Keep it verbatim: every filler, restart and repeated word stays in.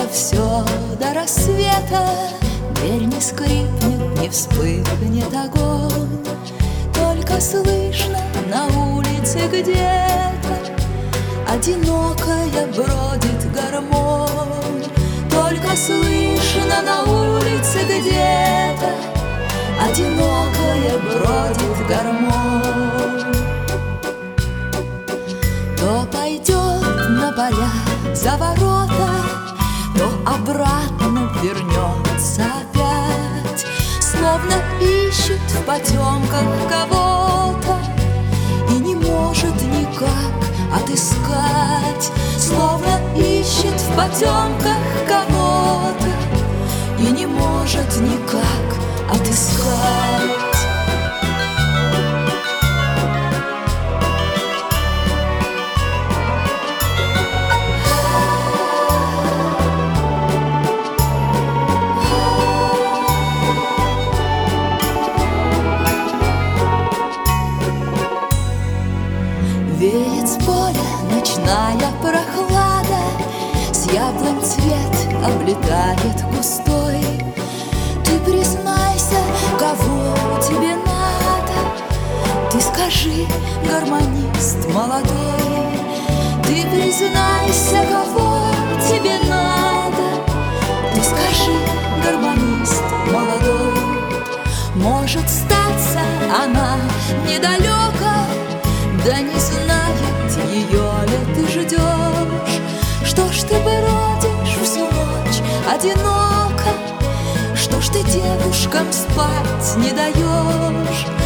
все до рассвета, дверь не скрипнет, не вспыхнет огонь. Только слышно на улице где-то одинокая бродит гармонь. Только слышно на улице где-то одинокая бродит гармонь. То пойдет на поля за ворота, то обратно вернется опять, словно ищет в потемках кого-то и не может никак отыскать. Словно ищет в потемках кого-то и не может никак отыскать. Веет с поля ночная прохлада, с яблонь цвет облетает густой. Ты признайся, кого тебе надо, ты скажи, гармонист молодой. Ты признайся, кого тебе надо, ты скажи, гармонист молодой. Может статься она недалека, да не знает ее ли ты ждешь. Что ж ты бродишь всю ночь одиноко, что ж ты девушкам спать не даешь?